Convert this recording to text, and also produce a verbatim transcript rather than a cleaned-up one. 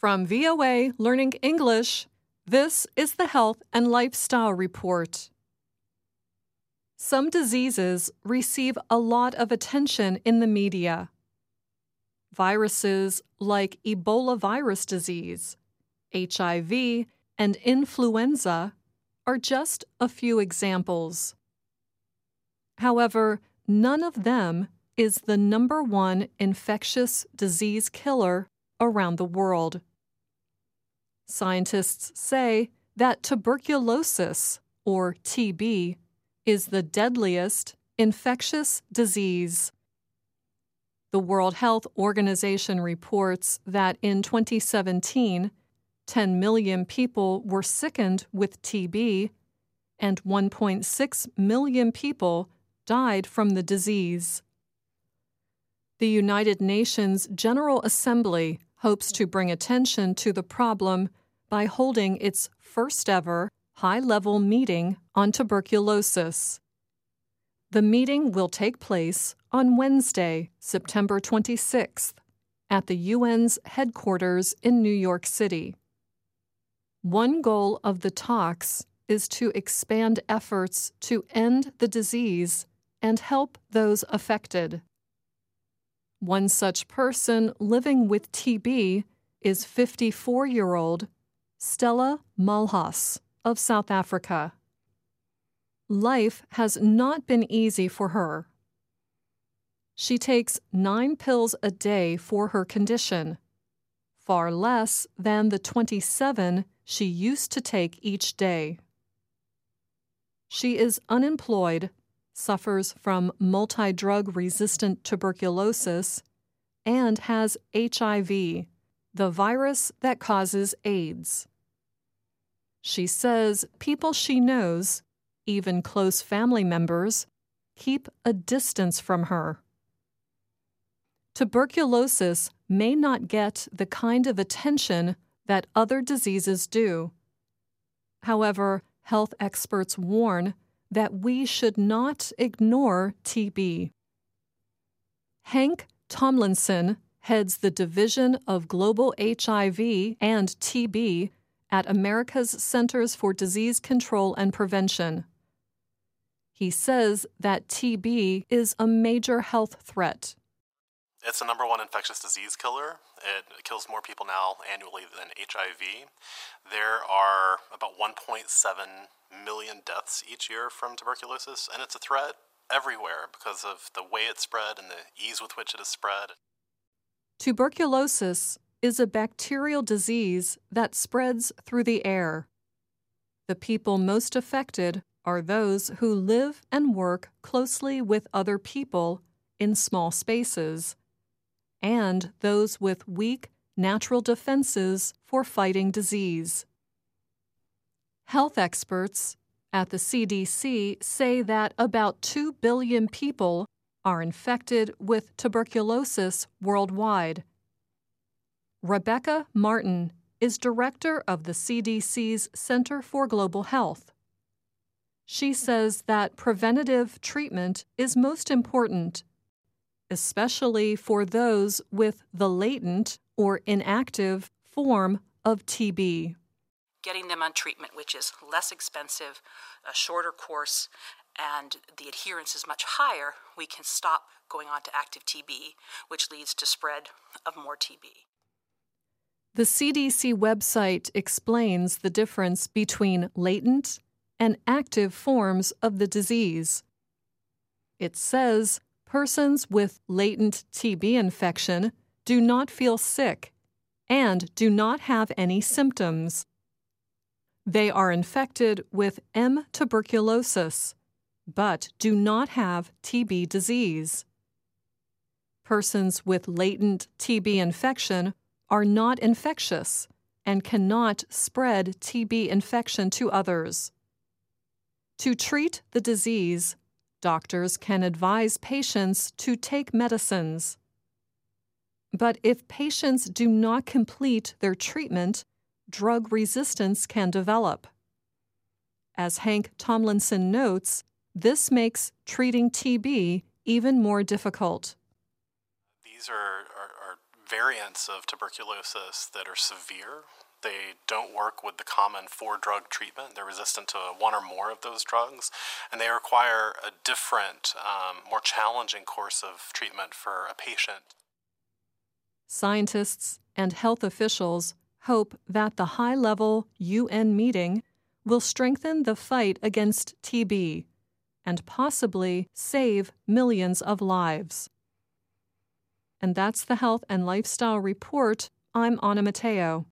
From V O A Learning English, this is the Health and Lifestyle Report. Some diseases receive a lot of attention in the media. Viruses like Ebola virus disease, H I V, and influenza are just a few examples. However, none of them is the number one infectious disease killer around the world. Scientists say that tuberculosis, or T B, is the deadliest infectious disease. The World Health Organization reports that in twenty seventeen, ten million people were sickened with T B, and one point six million people died from the disease. The United Nations General Assembly hopes to bring attention to the problem by holding its first-ever high-level meeting on tuberculosis. The meeting will take place on Wednesday, September twenty-sixth, at the U N's headquarters in New York City. One goal of the talks is to expand efforts to end the disease and help those affected. One such person living with T B is fifty-four-year-old Stella Mulhas of South Africa. Life has not been easy for her. She takes nine pills a day for her condition, far less than the twenty-seven she used to take each day. She is unemployed, suffers from multi-drug resistant tuberculosis, and has H I V, the virus that causes AIDS. She says people she knows, even close family members, keep a distance from her. Tuberculosis may not get the kind of attention that other diseases do. However, health experts warn that we should not ignore T B. Hank Tomlinson heads the Division of Global H I V and T B at America's Centers for Disease Control and Prevention. He says that T B is a major health threat. It's the number one infectious disease killer. It kills more people now annually than H I V. There are about one point seven million deaths each year from tuberculosis, and it's a threat everywhere because of the way it's spread and the ease with which it is spread. Tuberculosis is a bacterial disease that spreads through the air. The people most affected are those who live and work closely with other people in small spaces, and those with weak natural defenses for fighting disease. Health experts at the C D C say that about two billion people are infected with tuberculosis worldwide. Rebecca Martin is director of the C D C's Center for Global Health. She says that preventative treatment is most important, especially for those with the latent or inactive form of T B. Getting them on treatment, which is less expensive, a shorter course, and the adherence is much higher, we can stop going on to active T B, which leads to spread of more T B. The C D C website explains the difference between latent and active forms of the disease. It says persons with latent T B infection do not feel sick and do not have any symptoms. They are infected with M. tuberculosis, but do not have T B disease. Persons with latent T B infection are not infectious and cannot spread T B infection to others. To treat the disease, doctors can advise patients to take medicines. But if patients do not complete their treatment, drug resistance can develop. As Hank Tomlinson notes, this makes treating T B even more difficult. These are, are, are variants of tuberculosis that are severe. They don't work with the common four-drug treatment. They're resistant to one or more of those drugs, and they require a different, um, more challenging course of treatment for a patient. Scientists and health officials hope that the high-level U N meeting will strengthen the fight against T B and possibly save millions of lives. And that's the Health and Lifestyle Report. I'm Anna Matteo.